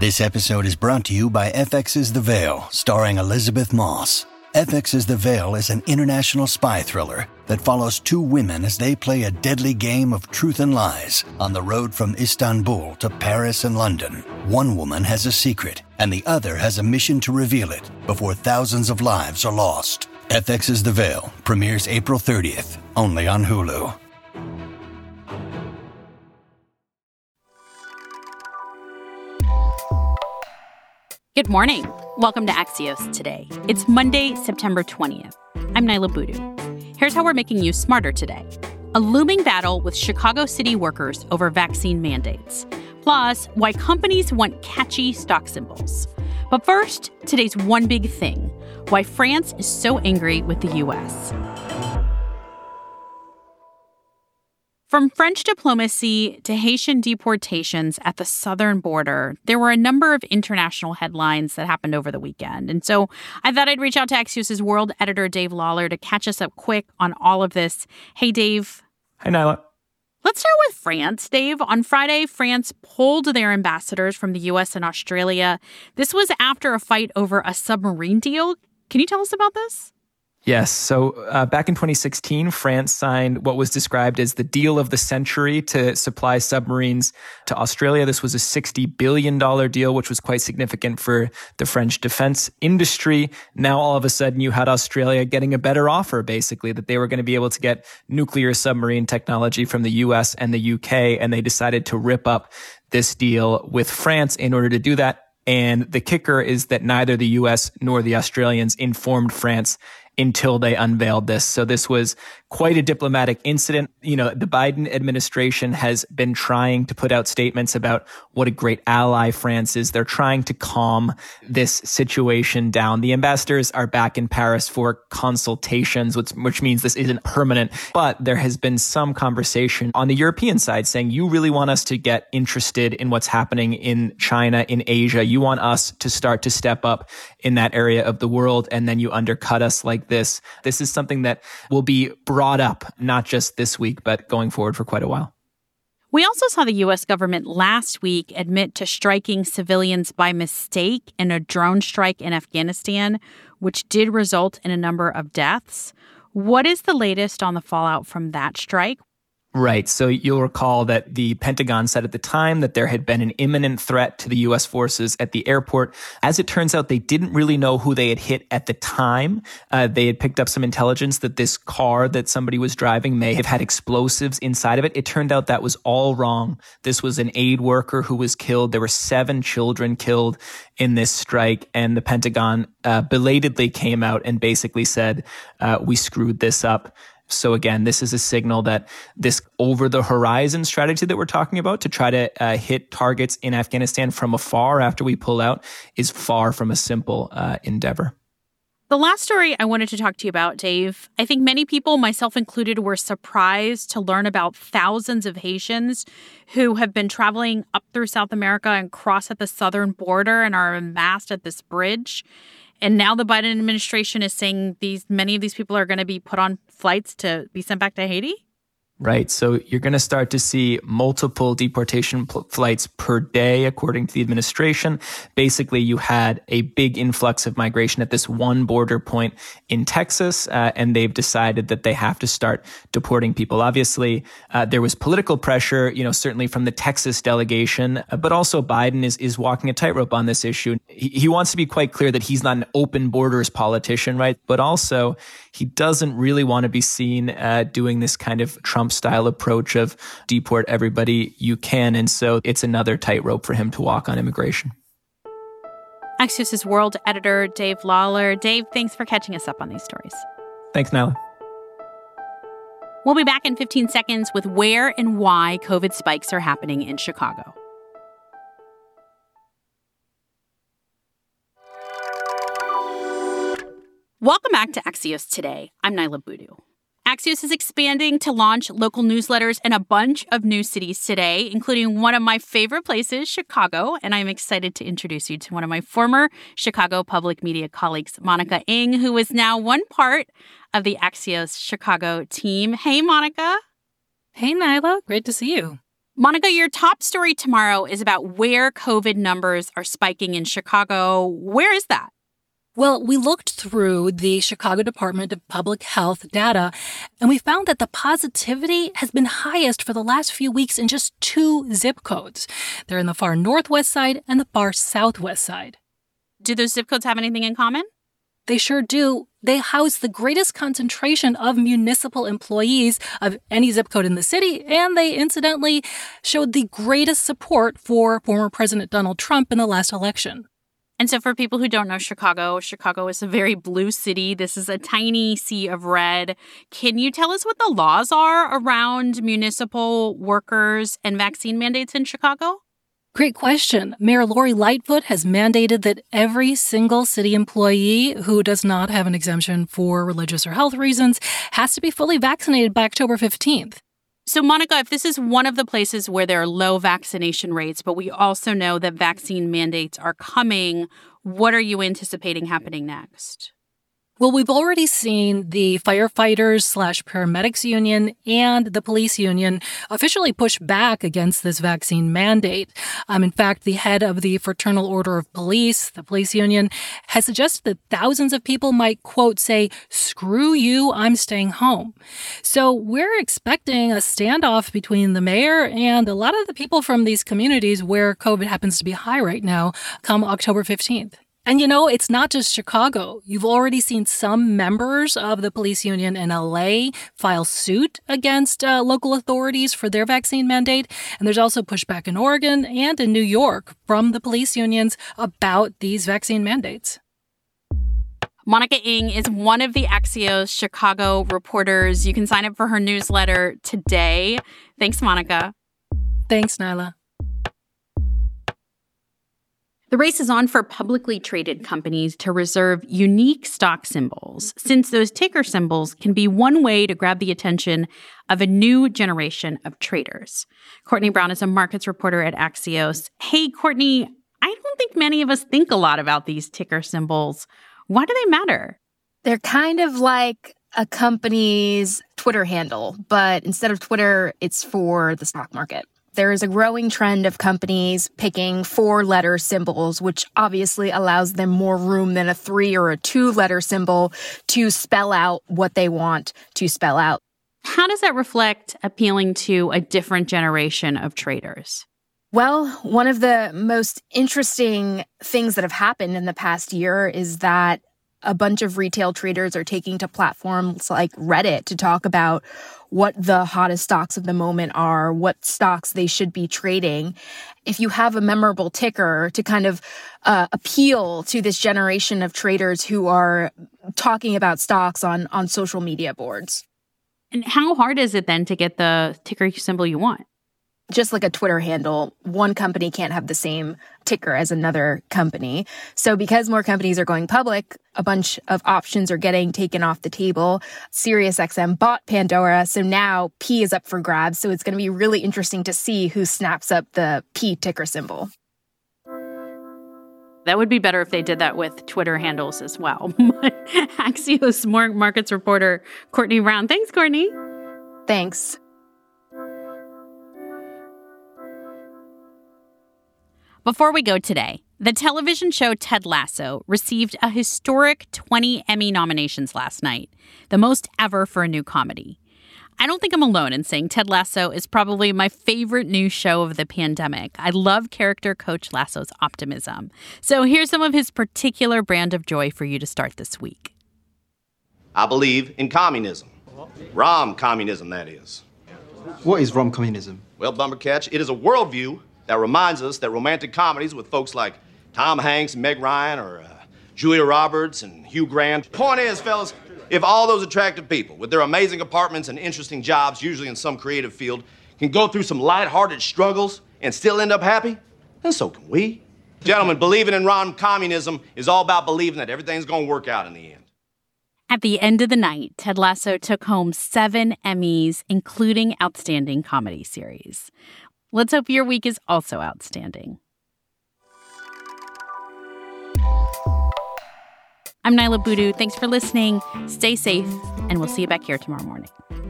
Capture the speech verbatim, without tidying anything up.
This episode is brought to you by F X's The Veil, starring Elizabeth Moss. F X's The Veil is an international spy thriller that follows two women as they play a deadly game of truth and lies on the road from Istanbul to Paris and London. One woman has a secret, and the other has a mission to reveal it before thousands of lives are lost. F X's The Veil premieres April thirtieth, only on Hulu. Good morning. Welcome to Axios Today. It's Monday, September twentieth. I'm Nyla Boodoo. Here's how we're making you smarter today. A looming battle with Chicago city workers over vaccine mandates. Plus, why companies want catchy stock symbols. But first, today's one big thing. Why France is so angry with the U S. From French diplomacy to Haitian deportations at the southern border, there were a number of international headlines that happened over the weekend. And so I thought I'd reach out to Axios' world editor, Dave Lawler, to catch us up quick on all of this. Hey, Dave. Hi, Nyla. Let's start with France, Dave. On Friday, France pulled their ambassadors from the U S and Australia. This was after a fight over a submarine deal. Can you tell us about this? Yes. So uh, back in twenty sixteen, France signed what was described as the deal of the century to supply submarines to Australia. This was a sixty billion dollars deal, which was quite significant for the French defense industry. Now, all of a sudden, you had Australia getting a better offer, basically, that they were going to be able to get nuclear submarine technology from the U S and the U K, and they decided to rip up this deal with France in order to do that. And the kicker is that neither the U S nor the Australians informed France until they unveiled this. So this was quite a diplomatic incident. You know, the Biden administration has been trying to put out statements about what a great ally France is. They're trying to calm this situation down. The ambassadors are back in Paris for consultations, which, which means this isn't permanent. But there has been some conversation on the European side saying, you really want us to get interested in what's happening in China, in Asia. You want us to start to step up in that area of the world, and then you undercut us like this. This is something that will be brought up, not just this week, but going forward for quite a while. We also saw the U S government last week admit to striking civilians by mistake in a drone strike in Afghanistan, which did result in a number of deaths. What is the latest on the fallout from that strike? Right. So you'll recall that the Pentagon said at the time that there had been an imminent threat to the U S forces at the airport. As it turns out, they didn't really know who they had hit at the time. Uh, they had picked up some intelligence that this car that somebody was driving may have had explosives inside of it. It turned out that was all wrong. This was an aid worker who was killed. There were seven children killed in this strike. And the Pentagon uh, belatedly came out and basically said, uh, we screwed this up. So again, this is a signal that this over-the-horizon strategy that we're talking about to try to uh, hit targets in Afghanistan from afar after we pull out is far from a simple uh, endeavor. The last story I wanted to talk to you about, Dave, I think many people, myself included, were surprised to learn about thousands of Haitians who have been traveling up through South America and cross at the southern border and are amassed at this bridge. And now the Biden administration is saying these many of these people are going to be put on flights to be sent back to Haiti? Right. So you're going to start to see multiple deportation pl- flights per day, according to the administration. Basically, you had a big influx of migration at this one border point in Texas, uh, and they've decided that they have to start deporting people. Obviously, uh, there was political pressure, you know, certainly from the Texas delegation, uh, but also Biden is is walking a tightrope on this issue. He, he wants to be quite clear that he's not an open borders politician, right? But also, he doesn't really want to be seen uh, doing this kind of Trump style approach of deport everybody you can. And so it's another tightrope for him to walk on immigration. Axios' world editor, Dave Lawler. Dave, thanks for catching us up on these stories. Thanks, Nyla. We'll be back in fifteen seconds with where and why COVID spikes are happening in Chicago. Welcome back to Axios Today. I'm Nyla Boodoo. Axios is expanding to launch local newsletters in a bunch of new cities today, including one of my favorite places, Chicago. And I'm excited to introduce you to one of my former Chicago public media colleagues, Monica Ng, who is now one part of the Axios Chicago team. Hey, Monica. Hey, Nyla. Great to see you. Monica, your top story tomorrow is about where COVID numbers are spiking in Chicago. Where is that? Well, we looked through the Chicago Department of Public Health data, and we found that the positivity has been highest for the last few weeks in just two zip codes. They're in the far northwest side and the far southwest side. Do those zip codes have anything in common? They sure do. They house the greatest concentration of municipal employees of any zip code in the city, and they incidentally showed the greatest support for former President Donald Trump in the last election. And so for people who don't know Chicago, Chicago is a very blue city. This is a tiny sea of red. Can you tell us what the laws are around municipal workers and vaccine mandates in Chicago? Great question. Mayor Lori Lightfoot has mandated that every single city employee who does not have an exemption for religious or health reasons has to be fully vaccinated by October fifteenth. So, Monica, if this is one of the places where there are low vaccination rates, but we also know that vaccine mandates are coming, what are you anticipating happening next? Well, we've already seen the firefighters slash paramedics union and the police union officially push back against this vaccine mandate. Um, in fact, the head of the Fraternal Order of Police, the police union, has suggested that thousands of people might, quote, say, "Screw you, I'm staying home." So we're expecting a standoff between the mayor and a lot of the people from these communities where COVID happens to be high right now come October fifteenth. And, you know, it's not just Chicago. You've already seen some members of the police union in L A file suit against uh, local authorities for their vaccine mandate. And there's also pushback in Oregon and in New York from the police unions about these vaccine mandates. Monica Ing is one of the Axios Chicago reporters. You can sign up for her newsletter today. Thanks, Monica. Thanks, Nyla. The race is on for publicly traded companies to reserve unique stock symbols, since those ticker symbols can be one way to grab the attention of a new generation of traders. Courtney Brown is a markets reporter at Axios. Hey, Courtney, I don't think many of us think a lot about these ticker symbols. Why do they matter? They're kind of like a company's Twitter handle, but instead of Twitter, it's for the stock market. There is a growing trend of companies picking four-letter symbols, which obviously allows them more room than a three or a two-letter symbol to spell out what they want to spell out. How does that reflect appealing to a different generation of traders? Well, one of the most interesting things that have happened in the past year is that a bunch of retail traders are taking to platforms like Reddit to talk about what the hottest stocks of the moment are, what stocks they should be trading. If you have a memorable ticker to kind of uh, appeal to this generation of traders who are talking about stocks on, on social media boards. And how hard is it then to get the ticker symbol you want? Just like a Twitter handle, one company can't have the same ticker as another company. So because more companies are going public, a bunch of options are getting taken off the table. SiriusXM bought Pandora, so now P is up for grabs. So it's going to be really interesting to see who snaps up the P ticker symbol. That would be better if they did that with Twitter handles as well. Axios markets reporter Courtney Brown. Thanks, Courtney. Thanks. Before we go today, the television show Ted Lasso received a historic twenty Emmy nominations last night, the most ever for a new comedy. I don't think I'm alone in saying Ted Lasso is probably my favorite new show of the pandemic. I love character Coach Lasso's optimism. So here's some of his particular brand of joy for you to start this week. I believe in communism. Rom communism, that is. What is Rom communism? Well, Bumbercatch, it is a worldview that reminds us that romantic comedies with folks like Tom Hanks and Meg Ryan or uh, Julia Roberts and Hugh Grant. Point is, fellas, if all those attractive people with their amazing apartments and interesting jobs, usually in some creative field, can go through some lighthearted struggles and still end up happy, then so can we. Gentlemen, believing in Rom communism is all about believing that everything's going to work out in the end. At the end of the night, Ted Lasso took home seven Emmys, including Outstanding Comedy Series. Let's hope your week is also outstanding. I'm Nyla Boodoo. Thanks for listening. Stay safe, and we'll see you back here tomorrow morning.